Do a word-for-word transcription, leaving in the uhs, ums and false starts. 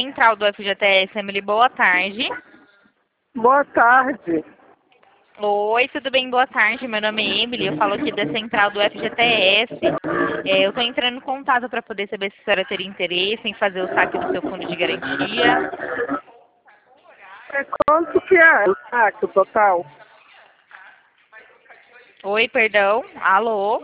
Central do F G T S, Emily, boa tarde. Boa tarde. Oi, tudo bem? Boa tarde, meu nome é Emily, eu falo aqui da Central do F G T S. É, eu estou entrando em contato para poder saber se a senhora teria interesse em fazer o saque do seu fundo de garantia. É, quanto que é o saque total? Oi, perdão, alô?